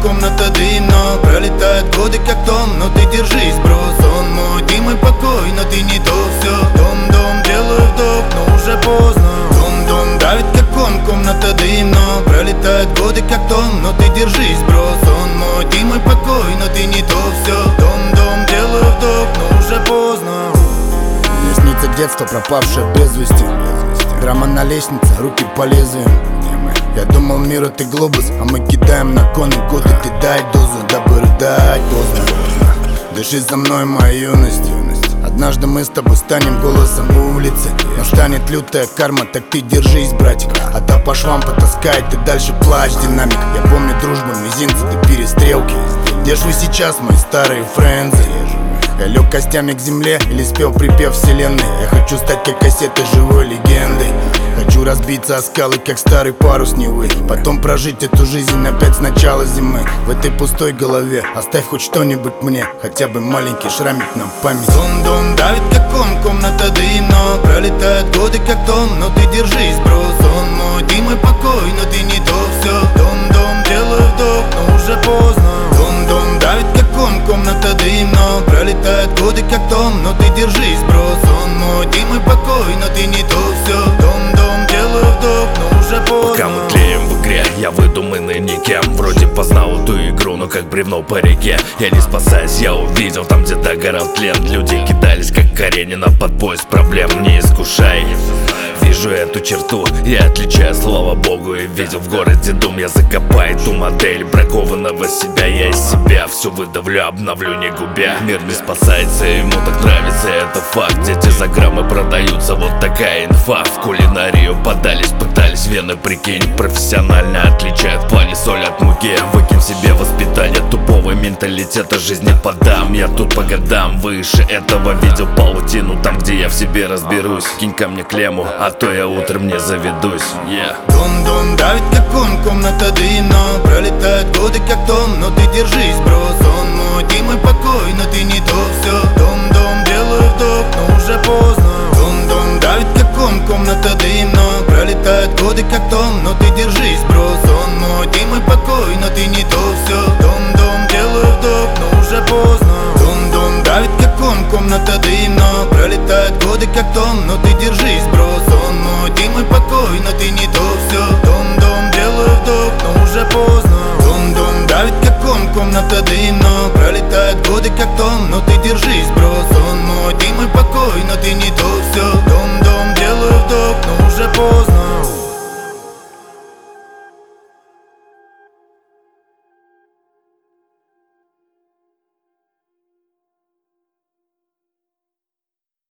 комната дым, но пролетают годы как том. Но ты держись, бро, сон мой, ты мой покой, но ты не то все. Дом, делаю вдох, но уже поздно. Дом, давит как комната дым, но пролетают годы как том. Но ты держись, бро, сон мой, ты мой покой, но ты не то все. Дом, делаю вдох, но уже поздно. Мне снится детство, пропавшее без вести. Драма на лестнице, руки по лезвию. Я думал, мир это глобус, а мы кидаем на коны годы. Ты дай дозу, дабы рыдать поздно. Дыши за мной, моя юность. Однажды мы с тобой станем голосом улицы. Настанет лютая карма, так ты держись, братик. А та по швам потаскает, ты дальше плачь, динамик. Я помню дружбу, мизинцы, ты перестрелки. Где ж вы сейчас, мои старые френдзы? Я лег костями к земле или спел припев вселенной. Я хочу стать как кассета живой легендой. Хочу разбиться о скалы, как старый парус Невы. Потом прожить эту жизнь опять с начала зимы. В этой пустой голове оставь хоть что-нибудь мне, хотя бы маленький шрамик на память. Дом, давит как комната дым, но пролетают годы как том. Но ты держись, бро, сон мой, ты мой покой, но ты не то все. Дом, делаю вдох, но уже поздно. Дом, давит как комната дым, но пролетают годы как том. Но ты держись, бро, сон мой, ты мой покой, но ты не то все. Дом, делаю вдох, но уже поздно. Пока мы тлеем в игре, я выдуманный никем. Вроде познал эту игру, но как бревно по реке. Я не спасаюсь, я увидел там, где догорал тлен. Люди кидались, как Каренина, под поезд проблем. Не искушай, вижу эту черту, я отличаю, слава богу. И видел в городе дум, я закопаю ту модель бракованного себя. Я из себя все выдавлю, обновлю, не губя. Мир не спасается, ему так нравится, это факт. Дети за граммы продаются, вот такая инфа. В кулинарию подались, пытались, вены, прикинь. Профессионально отличают плане соль от муки. Выкинь себе воспитание тупого менталитета, жизни подам. Я тут по годам выше этого, видел паутину там, где я в себе разберусь. Кинь ко мне клемму, а то я утром не заведусь. Дом, давит как комната дым, но пролетают годы как том. Но ты держись, бро, сон мой, ты мой покой, но ты не то все. Дом, делаю вдох, но уже поздно. Дом, давит как комната дым, но пролетают годы как том. Но ты держись, бро, сон мой, ты мой покой, но ты не то все. Дом, делаю вдох, но уже поздно. Дом, давит как комната дым, но пролетают годы как том. Но